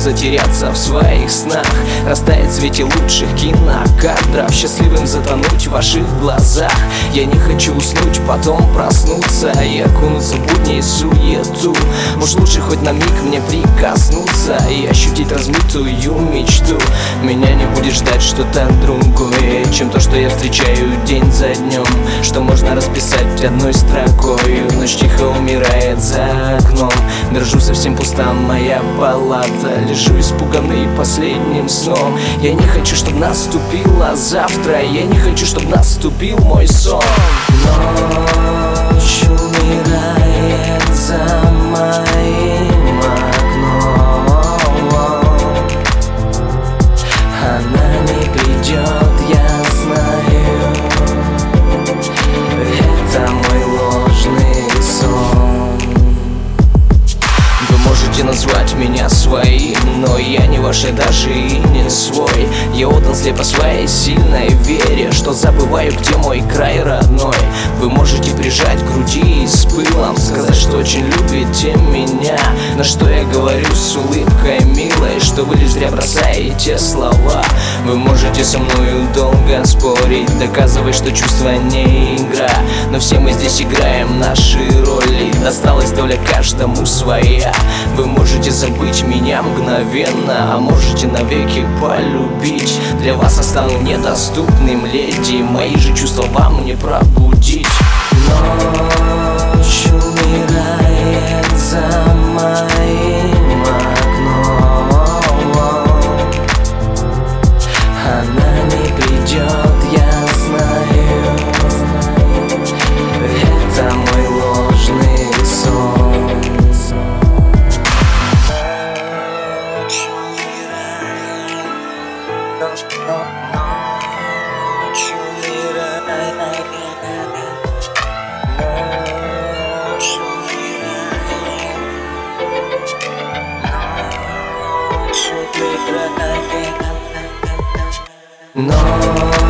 затеряться в своих снах, растаять в свете лучших кинокадров, счастливым затонуть в ваших глазах. Я не хочу уснуть, потом проснуться и окунуться в будни и суету. Может, лучше хоть на миг мне прикоснуться и ощутить размытую мечту. Меня не будет ждать что-то другое, чем то, что я встречаю день за днем, что можно расписать одной строкой. Ночь тихо умирает за окном, дрожу, совсем пуста моя палата, лежу испуганный последним сном. Я не хочу, чтобы наступило завтра, я не хочу, чтобы наступил мой сон. Ночь умирает за моим окном, она не придет, я знаю, это мой ложный сон. Вы можете назвать меня своим, но я не ваш и даже и не свой. Я отдан слепо своей сильной вере, что забываю, где мой край родной. Вы можете прижать к груди и с пылом сказать, что очень любите меня, на что я говорю с улыбкой милой, что вы лишь зря бросаете слова. Вы можете со мною долго спорить, доказывать, что чувства не игра, но все мы здесь играем наши роли, досталась доля каждому своя. Вы можете забыть меня мгновенно, а можете навеки полюбить. Для вас я стану недоступным, леди, мои же чувства вам не пробудить. Ночь умирает за моим окном, она не придет, я знаю, это мой ложный сон. No.